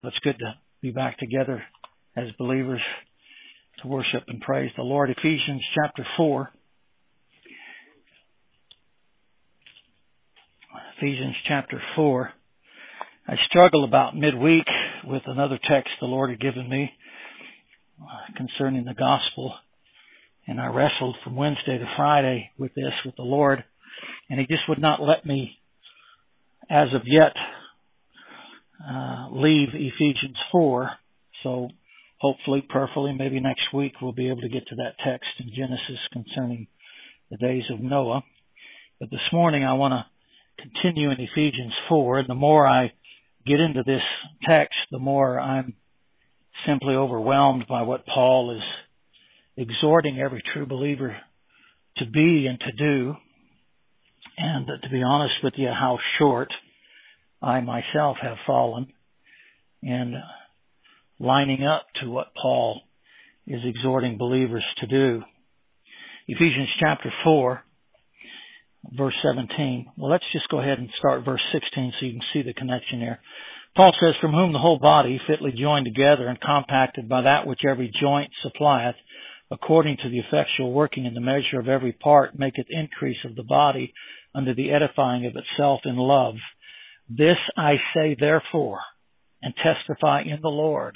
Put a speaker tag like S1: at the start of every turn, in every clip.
S1: It's good to be back together as believers to worship and praise the Lord. Ephesians chapter 4. Ephesians chapter 4. I struggled about midweek with another text the Lord had given me concerning the gospel. And I wrestled from Wednesday to Friday with this, with the Lord. And He just would not let me, as of yet, leave Ephesians 4. So hopefully, prayerfully, maybe next week we'll be able to get to that text in Genesis concerning the days of Noah. But this morning I want to continue in Ephesians 4. And the more I get into this text, the more I'm simply overwhelmed by what Paul is exhorting every true believer to be and to do. And to be honest with you, how short I myself have fallen in lining up to what Paul is exhorting believers to do. Ephesians chapter 4, verse 17. Well, let's just go ahead and start verse 16 so you can see the connection there. Paul says, "From whom the whole body, fitly joined together and compacted by that which every joint supplieth, according to the effectual working in the measure of every part, maketh increase of the body unto the edifying of itself in love. This I say therefore, and testify in the Lord,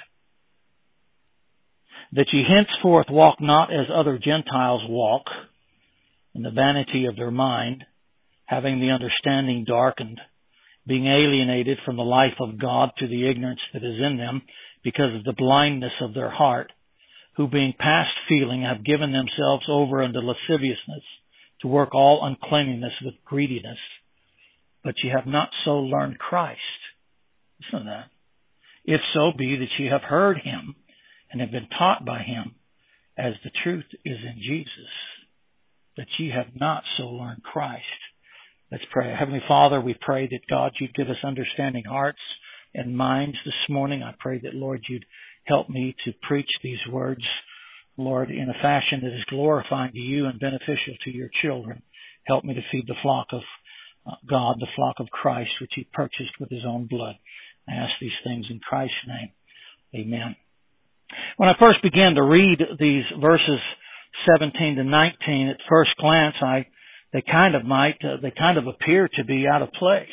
S1: that ye henceforth walk not as other Gentiles walk, in the vanity of their mind, having the understanding darkened, being alienated from the life of God through the ignorance that is in them, because of the blindness of their heart, who being past feeling have given themselves over unto lasciviousness, to work all uncleanness with greediness. But ye have not so learned Christ." Listen to that. "If so be that ye have heard Him, and have been taught by Him, as the truth is in Jesus, that ye have not so learned Christ." Let's pray. Heavenly Father, we pray that God, you'd give us understanding hearts and minds this morning. I pray that, Lord, you'd help me to preach these words, Lord, in a fashion that is glorifying to you and beneficial to your children. Help me to feed the flock of God, the flock of Christ, which He purchased with His own blood. I ask these things in Christ's name. Amen. When I first began to read these verses 17 to 19, at first glance, they kind of appear to be out of place,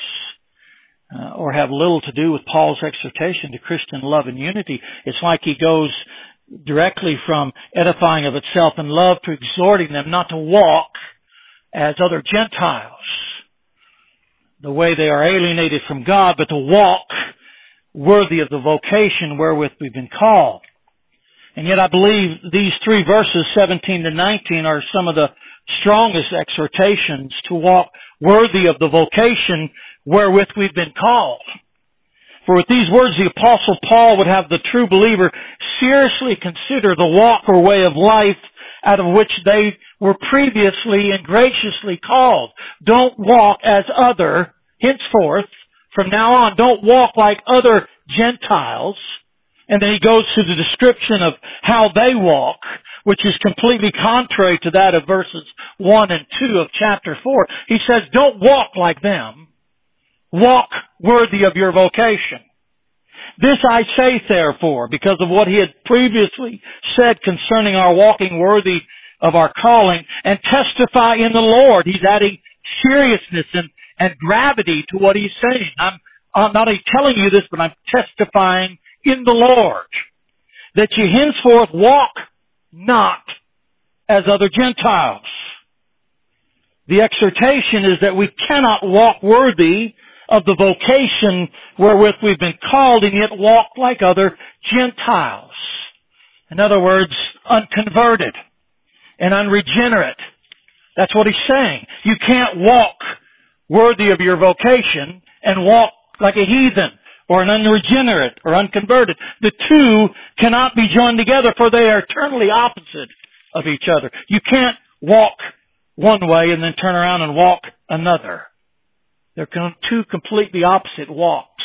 S1: or have little to do with Paul's exhortation to Christian love and unity. It's like he goes directly from edifying of itself in love to exhorting them not to walk as other Gentiles, the way they are alienated from God, but to walk worthy of the vocation wherewith we've been called. And yet I believe these three verses, 17 to 19, are some of the strongest exhortations to walk worthy of the vocation wherewith we've been called. For with these words, the Apostle Paul would have the true believer seriously consider the walk or way of life out of which they were previously and graciously called. Don't walk as other, henceforth, from now on, don't walk like other Gentiles. And then he goes to the description of how they walk, which is completely contrary to that of verses 1 and 2 of chapter 4. He says, don't walk like them. Walk worthy of your vocation. This I say, therefore, because of what he had previously said concerning our walking worthy of our calling, and testify in the Lord. He's adding seriousness and gravity to what he's saying. I'm not only telling you this, but I'm testifying in the Lord, that ye henceforth walk not as other Gentiles. The exhortation is that we cannot walk worthy of the vocation wherewith we've been called, and yet walk like other Gentiles. In other words, unconverted and unregenerate. That's what he's saying. You can't walk worthy of your vocation and walk like a heathen or an unregenerate or unconverted. The two cannot be joined together, for they are eternally opposite of each other. You can't walk one way and then turn around and walk another. They're two completely opposite walks.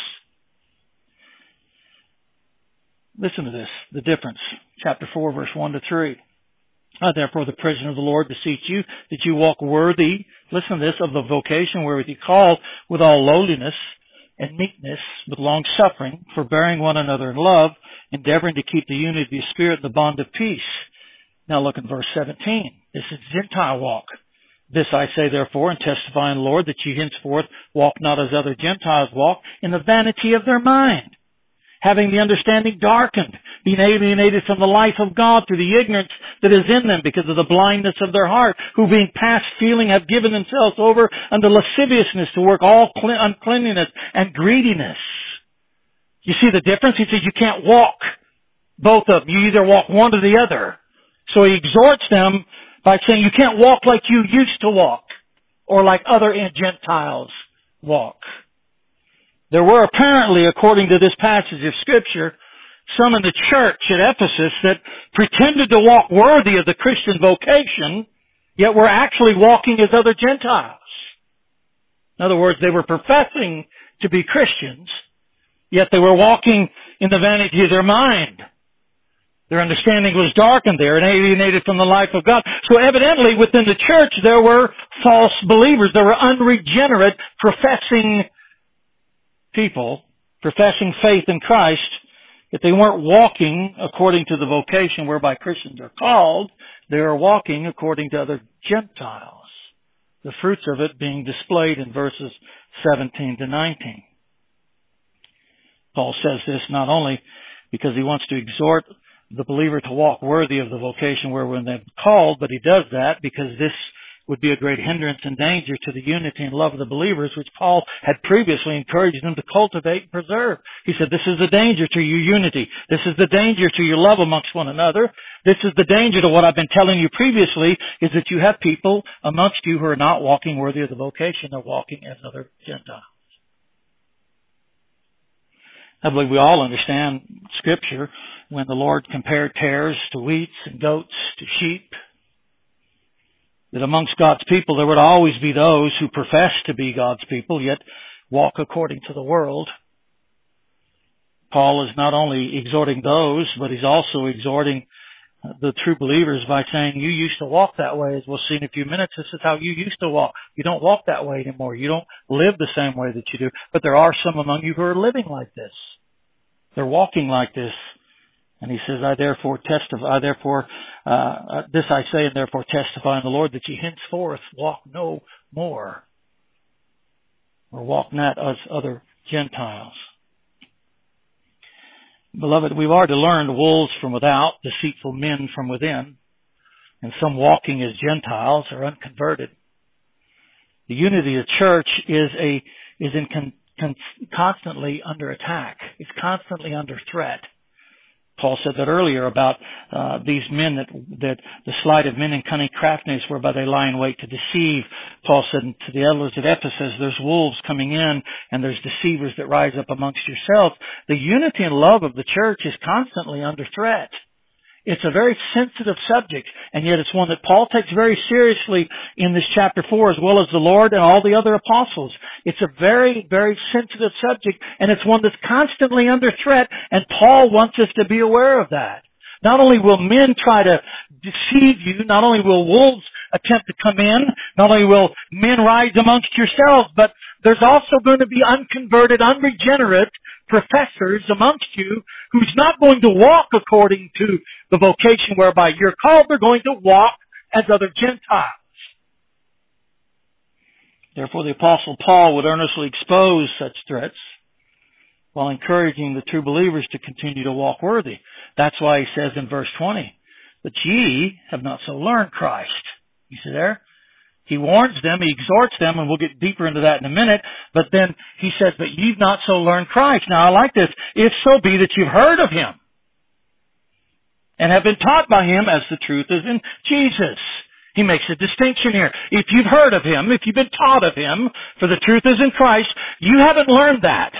S1: Listen to this, the difference. Chapter 4, verse 1 to 3. I therefore, the prisoner of the Lord, beseech you that you walk worthy, listen to this, of the vocation wherewith you called, with all lowliness and meekness, with long-suffering, forbearing one another in love, endeavoring to keep the unity of the Spirit in the bond of peace. Now look at verse 17. This is Gentile walk. This I say therefore, and testify in the Lord, that ye henceforth walk not as other Gentiles walk, in the vanity of their mind, having the understanding darkened, being alienated from the life of God through the ignorance that is in them because of the blindness of their heart, who being past feeling have given themselves over unto lasciviousness to work all uncleanness and greediness. You see the difference? He says you can't walk both of them. You either walk one or the other. So he exhorts them by saying you can't walk like you used to walk or like other Gentiles walk. There were apparently, according to this passage of Scripture, some in the church at Ephesus that pretended to walk worthy of the Christian vocation, yet were actually walking as other Gentiles. In other words, they were professing to be Christians, yet they were walking in the vanity of their mind. Their understanding was darkened there and alienated from the life of God. So evidently within the church there were false believers. There were unregenerate, professing people, professing faith in Christ, that they weren't walking according to the vocation whereby Christians are called. They are walking according to other Gentiles. The fruits of it being displayed in verses 17 to 19. Paul says this not only because he wants to exhort the believer to walk worthy of the vocation wherein they've been called, but he does that because this would be a great hindrance and danger to the unity and love of the believers, which Paul had previously encouraged them to cultivate and preserve. He said, this is the danger to your unity. This is the danger to your love amongst one another. This is the danger to what I've been telling you previously, is that you have people amongst you who are not walking worthy of the vocation. They're walking as other Gentiles. I believe we all understand Scripture when the Lord compared tares to wheats and goats to sheep, that amongst God's people there would always be those who profess to be God's people, yet walk according to the world. Paul is not only exhorting those, but he's also exhorting the true believers by saying, you used to walk that way, as we'll see in a few minutes. This is how you used to walk. You don't walk that way anymore. You don't live the same way that you do. But there are some among you who are living like this. They're walking like this. And he says, this I say, and therefore testify in the Lord, that ye henceforth walk no more, or walk not as other Gentiles. Beloved, we've already learned wolves from without, deceitful men from within, and some walking as Gentiles are unconverted. The unity of the church is constantly under attack. It's constantly under threat. Paul said that earlier about these men that the sleight of men and cunning craftiness whereby they lie in wait to deceive. Paul said to the elders at Ephesus, there's wolves coming in and there's deceivers that rise up amongst yourselves. The unity and love of the church is constantly under threat. It's a very sensitive subject, and yet it's one that Paul takes very seriously in this chapter 4, as well as the Lord and all the other apostles. It's a very, very sensitive subject, and it's one that's constantly under threat, and Paul wants us to be aware of that. Not only will men try to deceive you, not only will wolves attempt to come in, not only will men rise amongst yourselves, but there's also going to be unconverted, unregenerate professors amongst you who's not going to walk according to the vocation whereby you're called. They're going to walk as other Gentiles. Therefore, the Apostle Paul would earnestly expose such threats while encouraging the true believers to continue to walk worthy. That's why he says in verse 20, that ye have not so learned Christ. You see there? He warns them, he exhorts them, and we'll get deeper into that in a minute, but then he says, but you've not so learned Christ. Now I like this. If so be that you've heard of Him and have been taught by Him as the truth is in Jesus. He makes a distinction here. If you've heard of Him, if you've been taught of Him, for the truth is in Christ, you haven't learned that.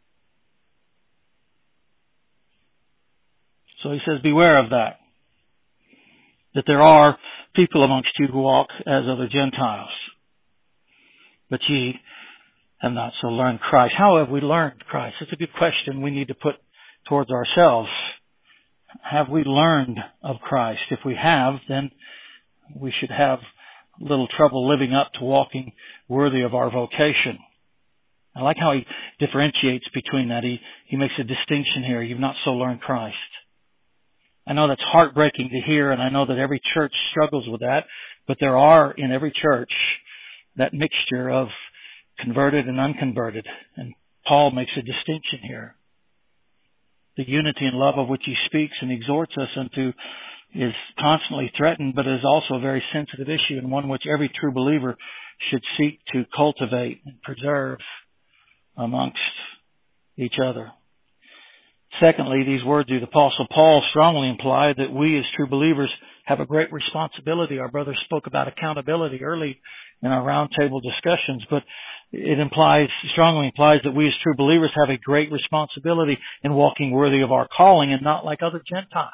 S1: So he says, beware of that. That there are people amongst you who walk as other Gentiles. But ye have not so learned Christ. How have we learned Christ? It's a good question we need to put towards ourselves. Have we learned of Christ? If we have, then we should have little trouble living up to walking worthy of our vocation. I like how he differentiates between that. He makes a distinction here. You've not so learned Christ. I know that's heartbreaking to hear, and I know that every church struggles with that, but there are in every church that mixture of converted and unconverted. And Paul makes a distinction here. The unity and love of which he speaks and exhorts us into is constantly threatened, but is also a very sensitive issue, and one which every true believer should seek to cultivate and preserve amongst each other. Secondly, these words of the Apostle Paul strongly imply that we as true believers have a great responsibility. Our brother spoke about accountability early in our roundtable discussions, but it strongly implies that we as true believers have a great responsibility in walking worthy of our calling and not like other Gentiles.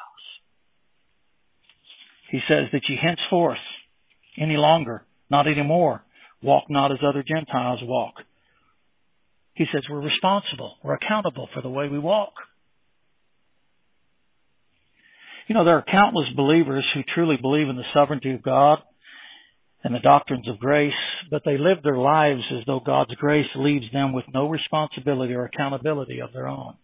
S1: He says that ye henceforth, any longer, not anymore, walk not as other Gentiles walk. He says we're responsible, we're accountable for the way we walk. You know, there are countless believers who truly believe in the sovereignty of God and the doctrines of grace, but they live their lives as though God's grace leaves them with no responsibility or accountability of their own.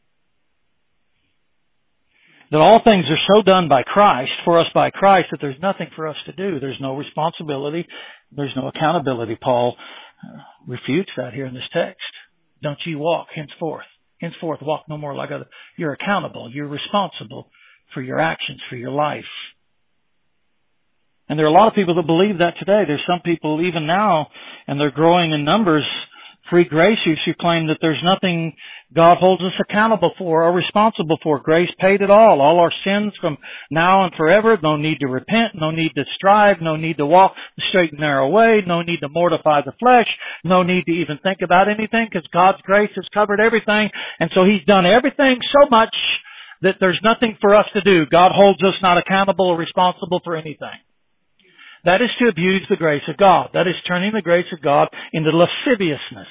S1: That all things are so done by Christ, for us by Christ, that there's nothing for us to do. There's no responsibility. There's no accountability. Paul refutes that here in this text. Don't ye walk henceforth. Henceforth walk no more like other. You're accountable. You're responsible for your actions, for your life. And there are a lot of people that believe that today. There's some people even now, and they're growing in numbers, free graciers who claim that there's nothing God holds us accountable for or responsible for. Grace paid it all our sins from now and forever. No need to repent, no need to strive, no need to walk the straight and narrow way, no need to mortify the flesh, no need to even think about anything because God's grace has covered everything. And so He's done everything so much that there's nothing for us to do. God holds us not accountable or responsible for anything. That is to abuse the grace of God. That is turning the grace of God into lasciviousness.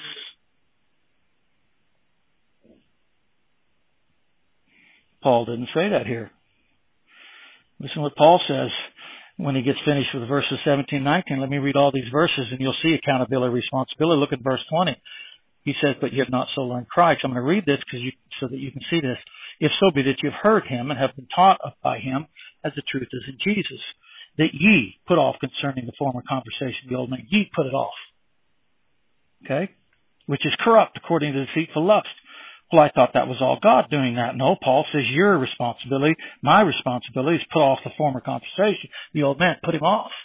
S1: Paul didn't say that here. Listen what Paul says when he gets finished with verses 17 and 19. Let me read all these verses and you'll see accountability, responsibility. Look at verse 20. He says, but ye have not so learned Christ. I'm going to read this so that you can see this. If so be that you have heard him and have been taught by him as the truth is in Jesus, that ye put off concerning the former conversation of the old man. Ye put it off. Okay? Which is corrupt according to deceitful lust. Well, I thought that was all God doing that. No, Paul says your responsibility, my responsibility is put off the former conversation. The old man, put him off.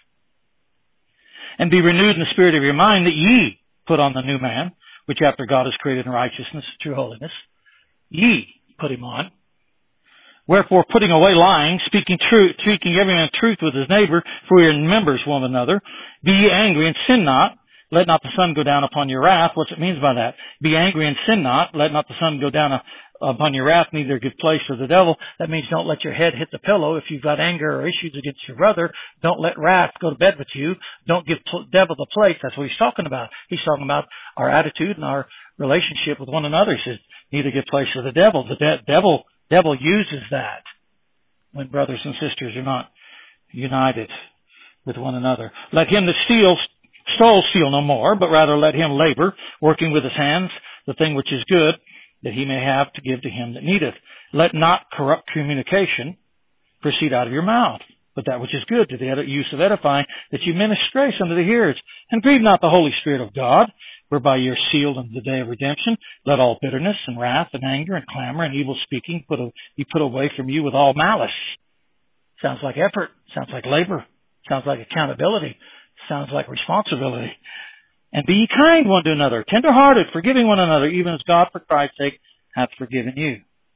S1: And be renewed in the spirit of your mind that ye put on the new man, which after God is created in righteousness, true holiness. Ye put him on. Wherefore, putting away lying, speaking every man truth with his neighbor, for we are members one another. Be ye angry and sin not. Let not the sun go down upon your wrath. What's it means by that? Be angry and sin not. Let not the sun go down upon your wrath, neither give place to the devil. That means don't let your head hit the pillow. If you've got anger or issues against your brother, don't let wrath go to bed with you. Don't give devil the place. That's what he's talking about. He's talking about our attitude and our relationship with one another. He says, neither give place to the devil. The devil uses that when brothers and sisters are not united with one another. Let him that stole steal no more, but rather let him labor, working with his hands, the thing which is good, that he may have to give to him that needeth. Let not corrupt communication proceed out of your mouth, but that which is good to the use of edifying, that you minister grace unto the hearers. And grieve not the Holy Spirit of God, whereby you are sealed unto the day of redemption. Let all bitterness and wrath and anger and clamor and evil speaking be put away from you with all malice. Sounds like effort. Sounds like labor. Sounds like accountability. Sounds like responsibility. And be ye kind one to another, tender-hearted, forgiving one another, even as God for Christ's sake hath forgiven you.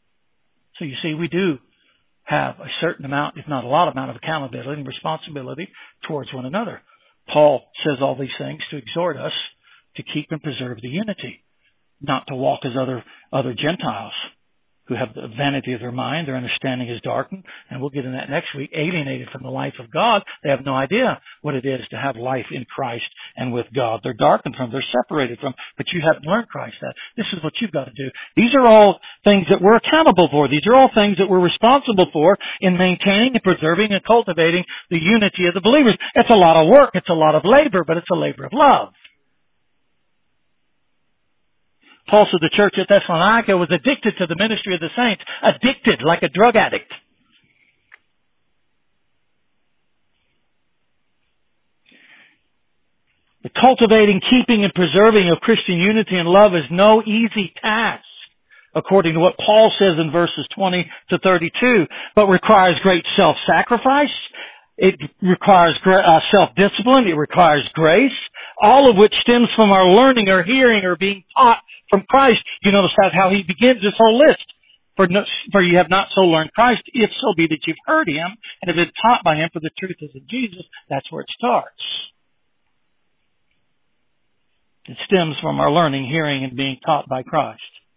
S1: So you see, we do have a certain amount, if not a lot amount of accountability and responsibility towards one another. Paul says all these things to exhort us to keep and preserve the unity, not to walk as other Gentiles who have the vanity of their mind. Their understanding is darkened, and we'll get in that next week, alienated from the life of God. They have no idea what it is to have life in Christ and with God. They're darkened from, they're separated from, but you haven't learned Christ that. This is what you've got to do. These are all things that we're accountable for. These are all things that we're responsible for in maintaining and preserving and cultivating the unity of the believers. It's a lot of work, it's a lot of labor, but it's a labor of love. Paul said the church at Thessalonica was addicted to the ministry of the saints. Addicted, like a drug addict. The cultivating, keeping, and preserving of Christian unity and love is no easy task, according to what Paul says in verses 20 to 32, but requires great self-sacrifice. It requires self-discipline. It requires grace, all of which stems from our learning or hearing or being taught from Christ. You notice how he begins this whole list. For you have not so learned Christ, if so be that you've heard him and have been taught by him, for the truth is in Jesus. That's where it starts. It stems from our learning, hearing, and being taught by Christ.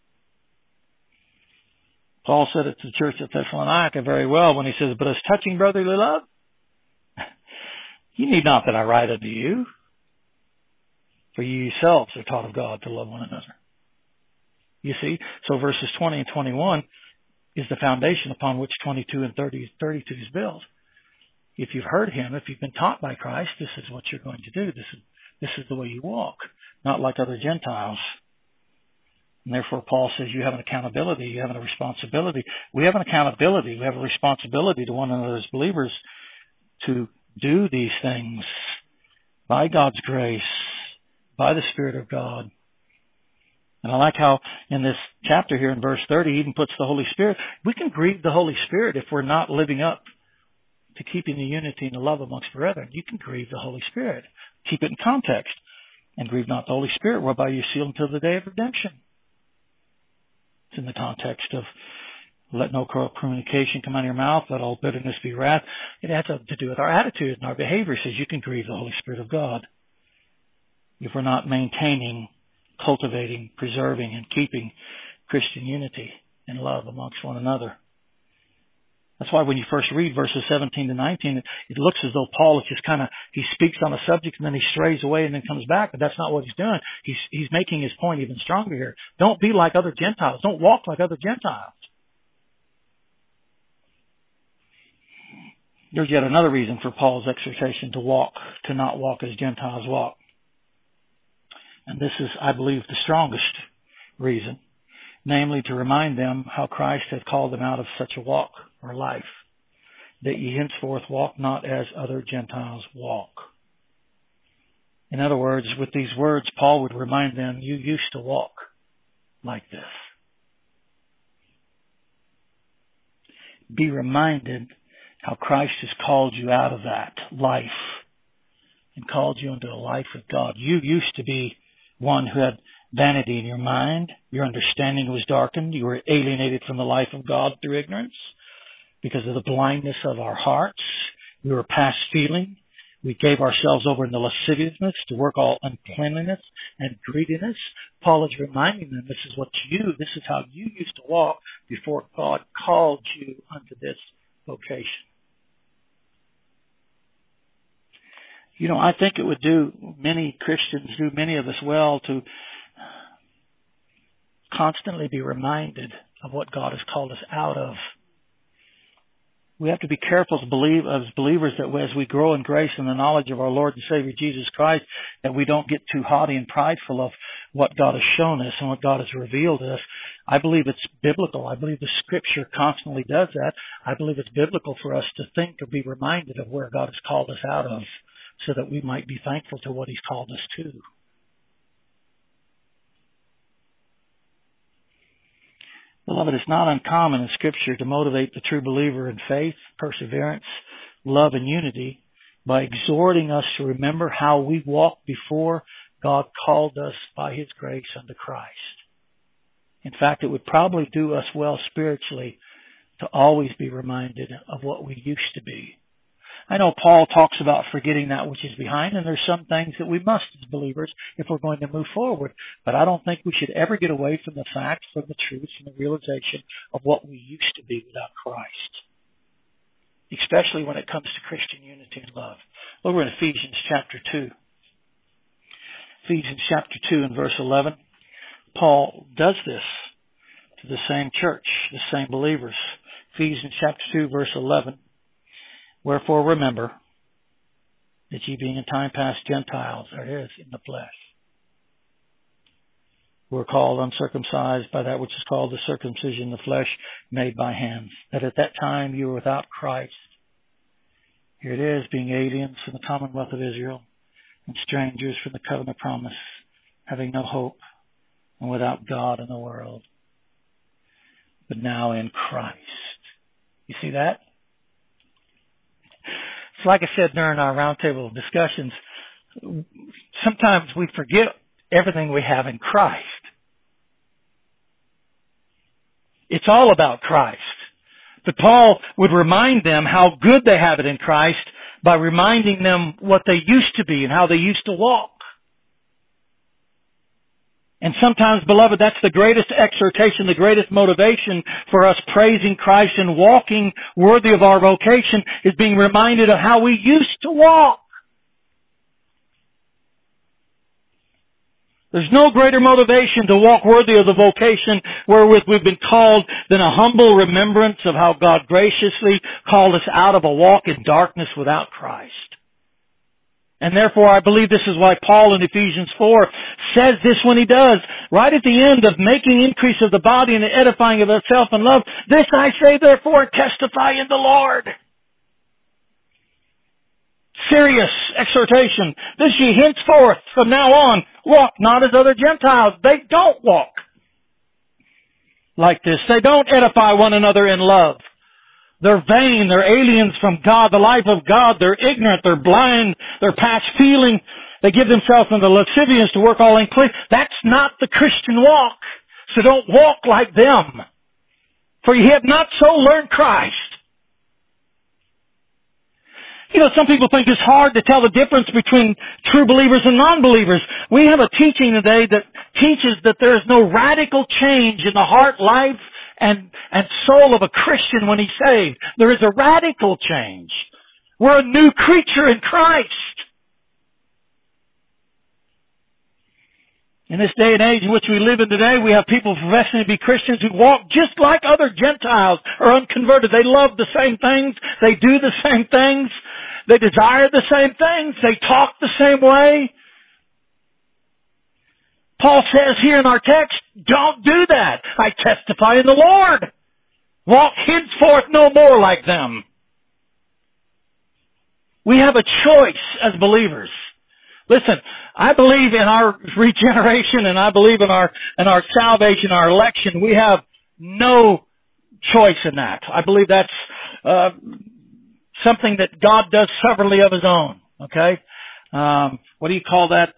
S1: Paul said it to the church at Thessalonica very well when he says, but as touching brotherly love, you need not that I write unto you, for you yourselves are taught of God to love one another. You see, so verses 20 and 21 is the foundation upon which 22 and 32 is built. If you've heard him, if you've been taught by Christ, this is what you're going to do. This is the way you walk, not like other Gentiles. And therefore, Paul says you have an accountability, you have a responsibility. We have an accountability, we have a responsibility to one another as believers to do these things by God's grace, by the Spirit of God. And I like how in this chapter here in verse 30, he even puts the Holy Spirit. We can grieve the Holy Spirit if we're not living up to keeping the unity and the love amongst brethren. You can grieve the Holy Spirit. Keep it in context. And grieve not the Holy Spirit, whereby you seal until the day of redemption. It's in the context of let no corrupt communication come out of your mouth, let all bitterness be wrath. It has to do with our attitude and our behavior. It says you can grieve the Holy Spirit of God if we're not maintaining, cultivating, preserving, and keeping Christian unity and love amongst one another. That's why when you first read verses 17 to 19, it looks as though Paul is just he speaks on a subject and then he strays away and then comes back, but that's not what he's doing. He's making his point even stronger here. Don't be like other Gentiles. Don't walk like other Gentiles. There's yet another reason for Paul's exhortation to not walk as Gentiles walk. And this is, I believe, the strongest reason, namely to remind them how Christ had called them out of such a walk or life, that ye henceforth walk not as other Gentiles walk. In other words, with these words, Paul would remind them, you used to walk like this. Be reminded how Christ has called you out of that life and called you into a life with God. You used to be one who had vanity in your mind. Your understanding was darkened. You were alienated from the life of God through ignorance because of the blindness of our hearts. We were past feeling. We gave ourselves over in the lasciviousness to work all uncleanliness and greediness. Paul is reminding them this is how you used to walk before God called you unto this vocation. You know, I think it would do many of us well to constantly be reminded of what God has called us out of. We have to be careful as believers that as we grow in grace and the knowledge of our Lord and Savior Jesus Christ, that we don't get too haughty and prideful of what God has shown us and what God has revealed to us. I believe it's biblical. I believe the Scripture constantly does that. I believe it's biblical for us to think or be reminded of where God has called us out of, so that we might be thankful to what He's called us to. Beloved, it's not uncommon in Scripture to motivate the true believer in faith, perseverance, love, and unity by exhorting us to remember how we walked before God called us by His grace unto Christ. In fact, it would probably do us well spiritually to always be reminded of what we used to be. I know Paul talks about forgetting that which is behind, and there's some things that we must as believers if we're going to move forward. But I don't think we should ever get away from the facts, from the truth, from the realization of what we used to be without Christ, especially when it comes to Christian unity and love. Over in Ephesians chapter 2. Ephesians chapter 2 and verse 11, Paul does this to the same church, the same believers. Ephesians chapter 2 verse 11. Wherefore remember that ye being in time past Gentiles, there it is, in the flesh. were called uncircumcised by that which is called the circumcision of the flesh made by hands. That at that time you were without Christ. Here it is, being aliens from the commonwealth of Israel and strangers from the covenant promise, having no hope and without God in the world. But now in Christ. You see that? It's like I said during our roundtable discussions, sometimes we forget everything we have in Christ. It's all about Christ. But Paul would remind them how good they have it in Christ by reminding them what they used to be and how they used to walk. And sometimes, beloved, that's the greatest exhortation, the greatest motivation for us praising Christ and walking worthy of our vocation is being reminded of how we used to walk. There's no greater motivation to walk worthy of the vocation wherewith we've been called than a humble remembrance of how God graciously called us out of a walk in darkness without Christ. And therefore, I believe this is why Paul in Ephesians 4 says this when he does. Right at the end of making increase of the body and the edifying of itself in love, this I say therefore and testify in the Lord. Serious exhortation. This ye henceforth, from now on, walk not as other Gentiles. They don't walk like this. They don't edify one another in love. They're vain. They're aliens from God, the life of God. They're ignorant. They're blind. They're past feeling. They give themselves unto lasciviousness to work all unclean. That's not the Christian walk. So don't walk like them. For ye have not so learned Christ. You know, some people think it's hard to tell the difference between true believers and non-believers. We have a teaching today that teaches that there is no radical change in the heart, life, and soul of a Christian when he's saved. There is a radical change. We're a new creature in Christ. In this day and age in which we live in today, we have people professing to be Christians who walk just like other Gentiles or unconverted. They love the same things. They do the same things. They desire the same things. They talk the same way. Paul says here in our text, don't do that. I testify in the Lord. Walk henceforth no more like them. We have a choice as believers. Listen, I believe in our regeneration and I believe in our salvation, our election. We have no choice in that. I believe that's something that God does sovereignly of His own. Okay? What do you call that?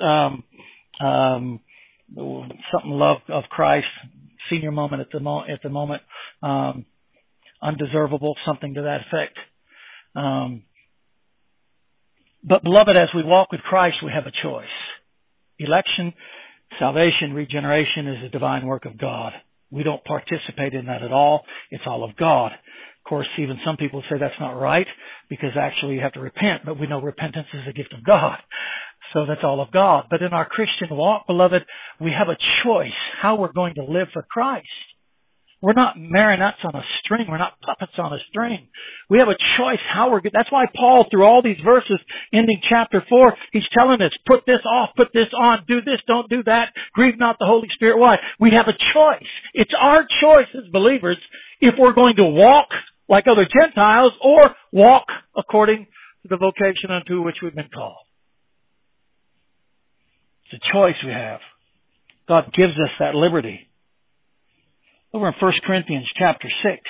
S1: Something love of Christ, senior moment at the moment, undeservable, something to that effect. But beloved, as we walk with Christ, we have a choice. Election, salvation, regeneration is a divine work of God. We don't participate in that at all. It's all of God. Of course, even some people say that's not right because actually you have to repent, but we know repentance is a gift of God. So that's all of God. But in our Christian walk, beloved, we have a choice how we're going to live for Christ. We're not marionettes on a string. We're not puppets on a string. We have a choice how we're good. That's why Paul, through all these verses, ending chapter 4, he's telling us, put this off, put this on, do this, don't do that, grieve not the Holy Spirit. Why? We have a choice. It's our choice as believers if we're going to walk like other Gentiles or walk according to the vocation unto which we've been called. It's a choice we have. God gives us that liberty. Over in 1 Corinthians chapter 6.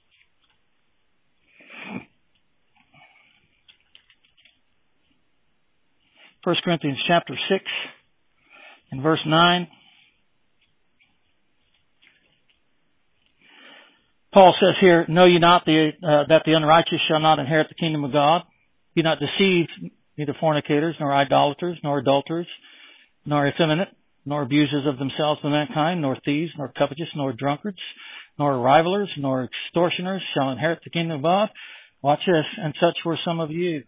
S1: 1 Corinthians chapter 6 and verse 9. Paul says here, know ye not that the unrighteous shall not inherit the kingdom of God? Be not deceived, neither fornicators, nor idolaters, nor adulterers, nor effeminate, nor abusers of themselves with mankind, nor thieves, nor covetous, nor drunkards, nor rivalers, nor extortioners shall inherit the kingdom of God. Watch this. And such were some of you.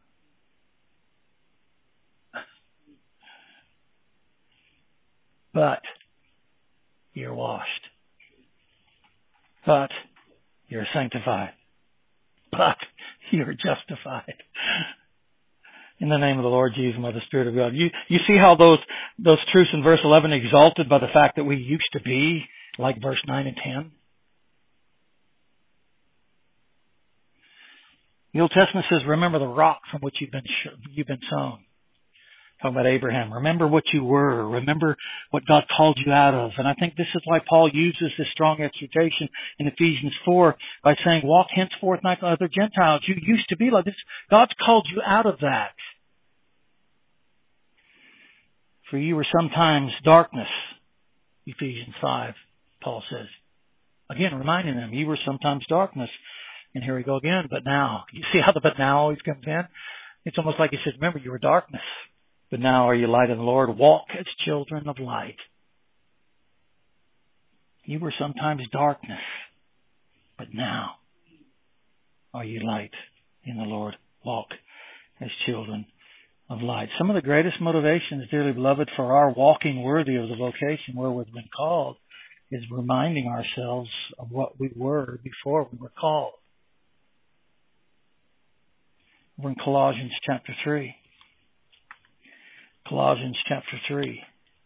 S1: But you're washed. But you're sanctified. But you're justified. In the name of the Lord Jesus and by the Spirit of God. You see how those truths in verse 11 exalted by the fact that we used to be like verse 9 and 10? The Old Testament says, remember the rock from which you've been sown. Talking about Abraham. Remember what you were. Remember what God called you out of. And I think this is why Paul uses this strong exhortation in Ephesians 4 by saying, walk henceforth like other Gentiles. You used to be like this. God's called you out of that. For you were sometimes darkness. Ephesians 5, Paul says. Again, reminding them, you were sometimes darkness. And here we go again, but now. You see how the but now always comes in? It's almost like he says, remember, you were darkness. But now are you light in the Lord? Walk as children of light. You were sometimes darkness, but now are you light in the Lord? Walk as children of light. Some of the greatest motivations, dearly beloved, for our walking worthy of the vocation where we've been called is reminding ourselves of what we were before we were called. We're in Colossians chapter 3. Colossians chapter 3.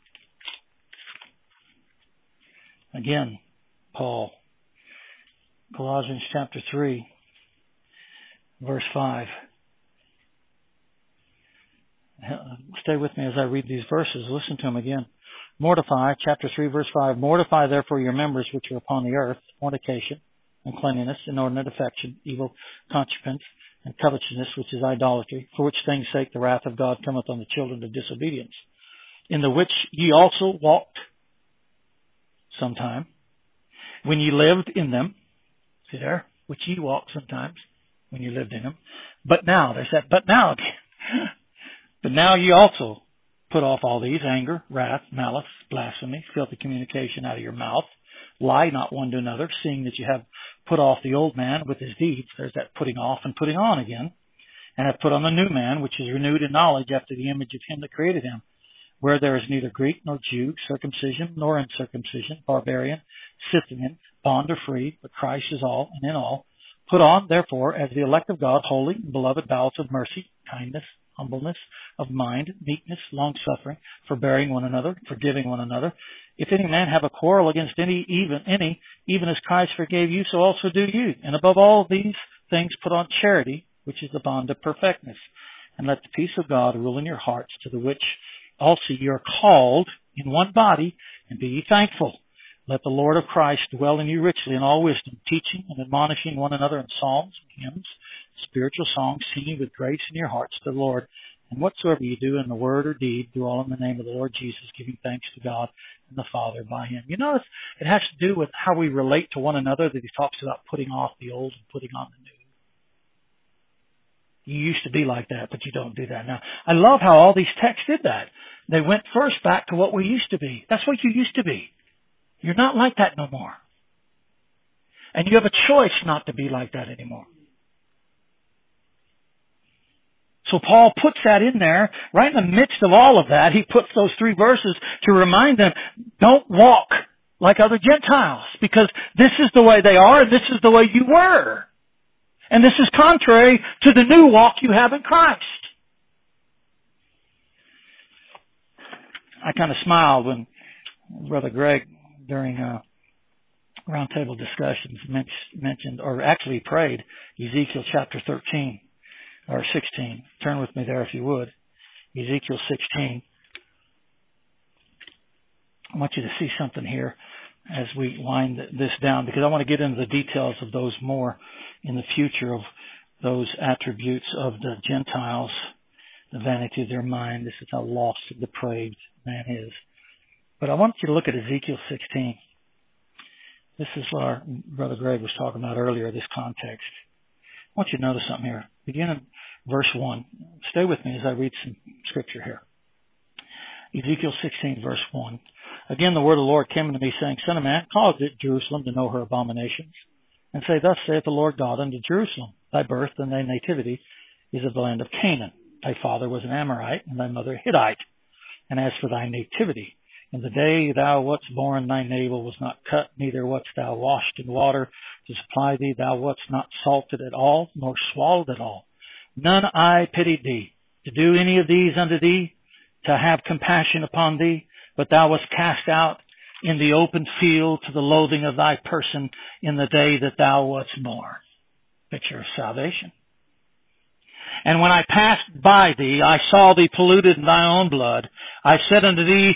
S1: Again, Paul. Colossians chapter 3, verse 5. Stay with me as I read these verses. Listen to them again. Mortify, chapter 3, verse 5. Mortify therefore your members which are upon the earth, fornication, uncleanness, inordinate affection, evil concupiscence, and covetousness, which is idolatry, for which things' sake the wrath of God cometh on the children of disobedience, in the which ye also walked sometime, when ye lived in them. See there? Which ye walked sometimes, when you lived in them. But now, there's that but now again. But now ye also put off all these, anger, wrath, malice, blasphemy, filthy communication out of your mouth. Lie not one to another, seeing that you have put off the old man with his deeds. There's that putting off and putting on again. And have put on the new man, which is renewed in knowledge after the image of him that created him, where there is neither Greek nor Jew, circumcision nor uncircumcision, barbarian, Scythian, bond or free, but Christ is all and in all. Put on, therefore, as the elect of God, holy and beloved, bowels of mercy, kindness, humbleness of mind, meekness, long-suffering, forbearing one another, forgiving one another. If any man have a quarrel against any, even as Christ forgave you, so also do you. And above all these things put on charity, which is the bond of perfectness. And let the peace of God rule in your hearts, to the which also ye are called in one body, and be ye thankful. Let the Lord of Christ dwell in you richly in all wisdom, teaching and admonishing one another in psalms, hymns, spiritual songs, singing with grace in your hearts to the Lord. And whatsoever you do in the word or deed, do all in the name of the Lord Jesus, giving thanks to God and the Father by him. You notice it has to do with how we relate to one another, that he talks about putting off the old and putting on the new. You used to be like that, but you don't do that now. I love how all these texts did that. They went first back to what we used to be. That's what you used to be. You're not like that no more. And you have a choice not to be like that anymore. So Paul puts that in there, right in the midst of all of that. He puts those 3 verses to remind them, don't walk like other Gentiles, because this is the way they are and this is the way you were. And this is contrary to the new walk you have in Christ. I kind of smiled when Brother Greg, during roundtable discussions, mentioned, or actually prayed, Ezekiel chapter 13. Or 16. Turn with me there if you would. Ezekiel 16. I want you to see something here as we wind this down, because I want to get into the details of those more in the future, of those attributes of the Gentiles, the vanity of their mind. This is how lost and depraved man is. But I want you to look at Ezekiel 16. This is what our Brother Greg was talking about earlier, this context. I want you to notice something here. Begin in verse 1. Stay with me as I read some scripture here. Ezekiel 16, verse 1. Again, the word of the Lord came unto me, saying, Son of man, cause it Jerusalem to know her abominations, and say, Thus saith the Lord God unto Jerusalem, Thy birth and thy nativity is of the land of Canaan. Thy father was an Amorite, and thy mother a Hittite. And as for thy nativity, in the day thou wast born, thy navel was not cut, neither wast thou washed in water to supply thee. Thou wast not salted at all, nor swallowed at all. None eye pitied thee. to do any of these unto thee, to have compassion upon thee, but thou wast cast out in the open field to the loathing of thy person in the day that thou wast born. Picture of salvation. And when I passed by thee, I saw thee polluted in thy own blood. I said unto thee,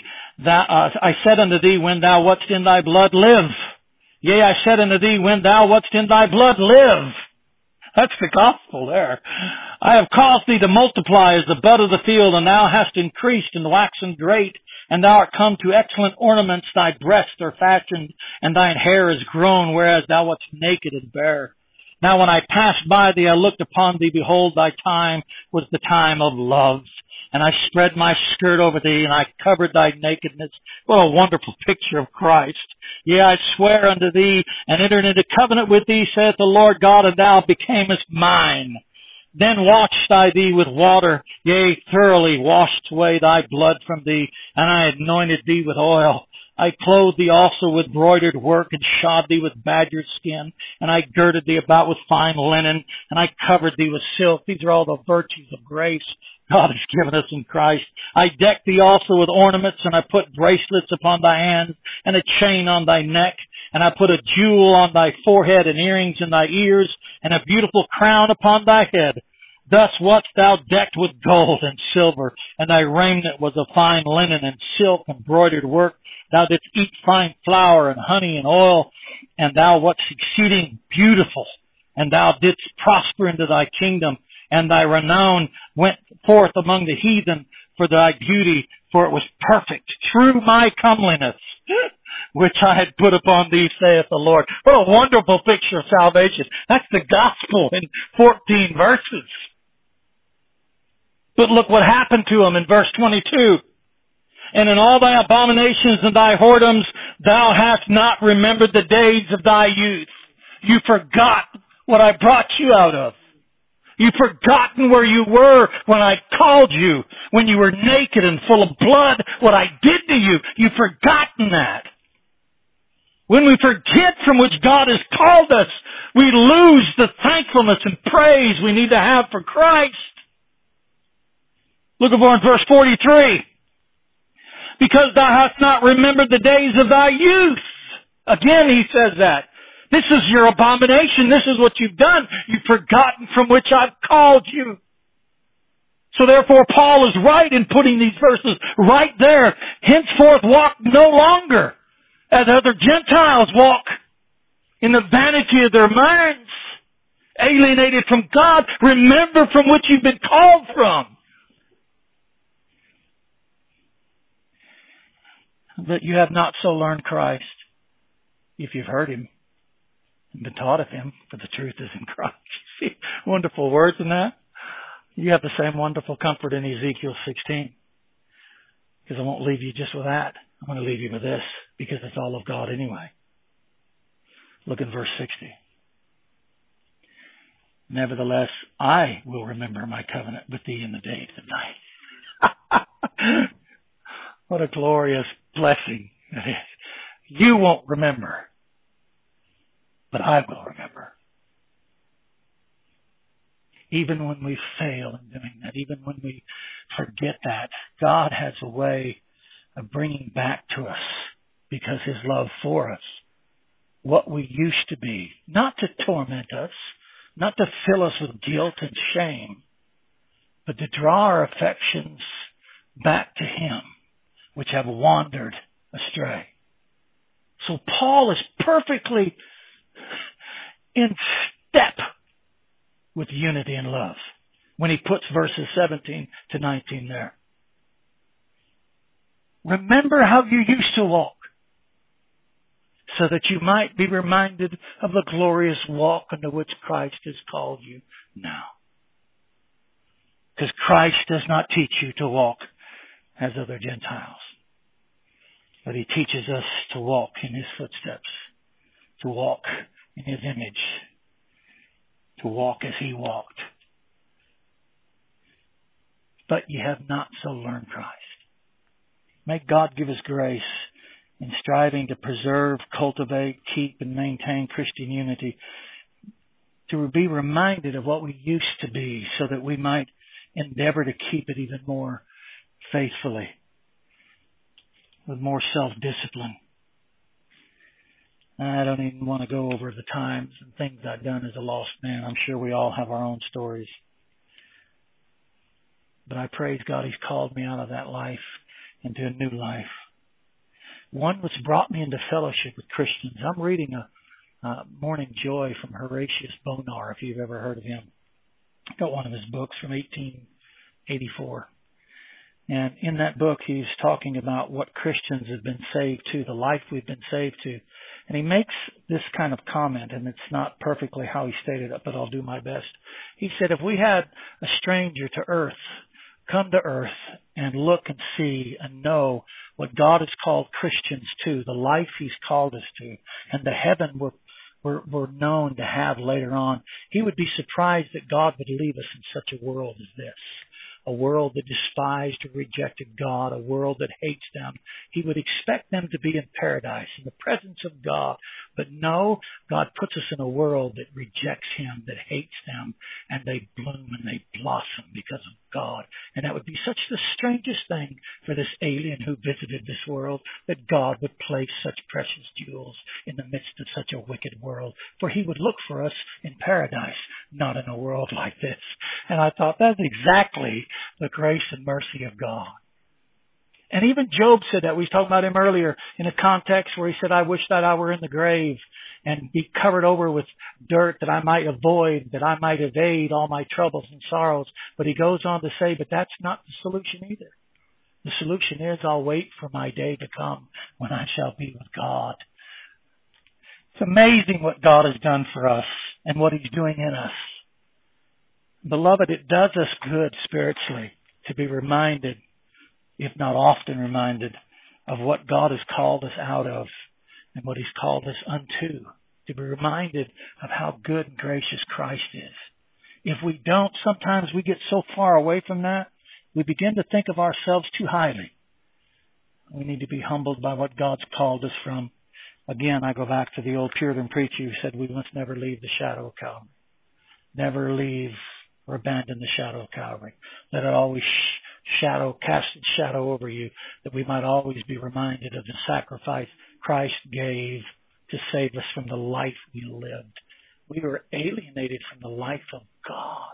S1: when thou wast in thy blood, live. Yea, I said unto thee, when thou wast in thy blood, live. That's the gospel there. I have caused thee to multiply as the bud of the field, and thou hast increased and waxen great, and thou art come to excellent ornaments. Thy breasts are fashioned, and thine hair is grown, whereas thou wast naked and bare. Now when I passed by thee, I looked upon thee. Behold, thy time was the time of love. And I spread my skirt over thee, and I covered thy nakedness. What a wonderful picture of Christ. Yea, I swear unto thee, and entered into covenant with thee, saith the Lord God, and thou becamest mine. Then washed I thee with water, yea, thoroughly washed away thy blood from thee, and I anointed thee with oil. I clothed thee also with broidered work, and shod thee with badger skin, and I girded thee about with fine linen, and I covered thee with silk. These are all the virtues of grace God has given us in Christ. I decked thee also with ornaments, and I put bracelets upon thy hands, and a chain on thy neck, and I put a jewel on thy forehead, and earrings in thy ears, and a beautiful crown upon thy head. Thus wast thou decked with gold and silver, and thy raiment was of fine linen and silk and broidered work. Thou didst eat fine flour and honey and oil, and thou wast exceeding beautiful, and thou didst prosper into thy kingdom, and thy renown went forth among the heathen for thy beauty, for it was perfect through my comeliness, which I had put upon thee, saith the Lord. What a wonderful picture of salvation. That's the gospel in 14 verses. But look what happened to him in verse 22. And in all thy abominations and thy whoredoms, thou hast not remembered the days of thy youth. You forgot what I brought you out of. You've forgotten where you were when I called you, when you were naked and full of blood, what I did to you. You've forgotten that. When we forget from which God has called us, we lose the thankfulness and praise we need to have for Christ. Look over in verse 43. Because thou hast not remembered the days of thy youth. Again, he says that. This is your abomination. This is what you've done. You've forgotten from which I've called you. So therefore, Paul is right in putting these verses right there. Henceforth walk no longer as other Gentiles walk, in the vanity of their minds, alienated from God. Remember from which you've been called from. But you have not so learned Christ, if you've heard him and been taught of him, for the truth is in Christ. See, wonderful words in that. You have the same wonderful comfort in Ezekiel 16. Because I won't leave you just with that. I'm going to leave you with this, because it's all of God anyway. Look at verse 60. Nevertheless, I will remember my covenant with thee in the days of night. What a glorious blessing it is. You won't remember, but I will remember. Even when we fail in doing that, even when we forget that, God has a way of bringing back to us, because his love for us, what we used to be, not to torment us, not to fill us with guilt and shame, but to draw our affections back to him, which have wandered astray. So Paul is perfectly in step with unity and love when he puts verses 17 to 19 there. Remember how you used to walk, so that you might be reminded of the glorious walk into which Christ has called you now. Because Christ does not teach you to walk as other Gentiles, but he teaches us to walk in his footsteps, to walk in his image, to walk as he walked. But ye have not so learned Christ. May God give us grace in striving to preserve, cultivate, keep, and maintain Christian unity, to be reminded of what we used to be, so that we might endeavor to keep it even more faithfully, with more self-discipline. I don't even want to go over the times and things I've done as a lost man. I'm sure we all have our own stories. But I praise God He's called me out of that life into a new life. One which brought me into fellowship with Christians. I'm reading a Morning Joy from Horatius Bonar, if you've ever heard of him. I got one of his books from 1884. And in that book, he's talking about what Christians have been saved to, the life we've been saved to. And he makes this kind of comment, and it's not perfectly how he stated it, but I'll do my best. He said, if we had a stranger to earth come to earth and look and see and know what God has called Christians to, the life He's called us to, and the heaven we're known to have later on, he would be surprised that God would leave us in such a world as this. A world that despised or rejected God, a world that hates them. He would expect them to be in paradise, in the presence of God. But no, God puts us in a world that rejects Him, that hates them, and they bloom and they blossom because of God. And that would be such the strangest thing for this alien who visited this world, that God would place such precious jewels in the midst of such a wicked world. For He would look for us in paradise, not in a world like this. And I thought, that's exactly the grace and mercy of God. And even Job said that. We was talking about him earlier in a context where he said, I wish that I were in the grave and be covered over with dirt that I might avoid, that I might evade all my troubles and sorrows. But he goes on to say, but that's not the solution either. The solution is I'll wait for my day to come when I shall be with God. It's amazing what God has done for us and what He's doing in us. Beloved, it does us good spiritually to be reminded, if not often reminded, of what God has called us out of and what He's called us unto. To be reminded of how good and gracious Christ is. If we don't, sometimes we get so far away from that, we begin to think of ourselves too highly. We need to be humbled by what God's called us from. Again, I go back to the old Puritan preacher who said we must never leave the shadow of Calvary. Never leave or abandon the shadow of Calvary. Let it always cast its shadow over you, that we might always be reminded of the sacrifice Christ gave to save us from the life we lived. We were alienated from the life of God.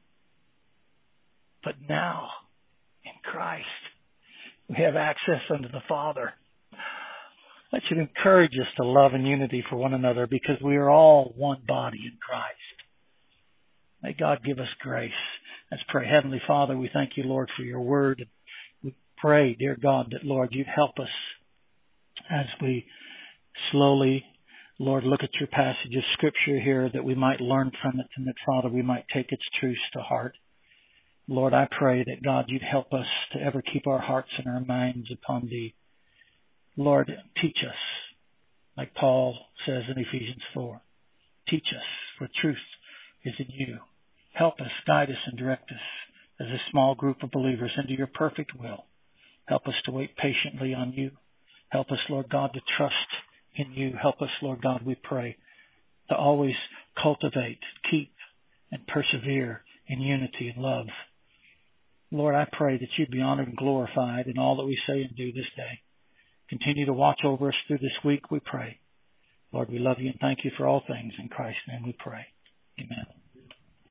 S1: But now, in Christ, we have access unto the Father. That should encourage us to love and unity for one another, because we are all one body in Christ. May God give us grace. Let's pray. Heavenly Father, we thank you, Lord, for your word. We pray, dear God, that, Lord, you'd help us as we slowly, Lord, look at your passage of Scripture here, that we might learn from it and that, Father, we might take its truths to heart. Lord, I pray that, God, you'd help us to ever keep our hearts and our minds upon thee. Lord, teach us, like Paul says in Ephesians 4. Teach us, for truth is in you. Help us, guide us, and direct us as a small group of believers into your perfect will. Help us to wait patiently on you. Help us, Lord God, to trust in you. Help us, Lord God, we pray, to always cultivate, keep, and persevere in unity and love. Lord, I pray that you'd be honored and glorified in all that we say and do this day. Continue to watch over us through this week, we pray. Lord, we love you and thank you for all things. In Christ's name we pray. Amen.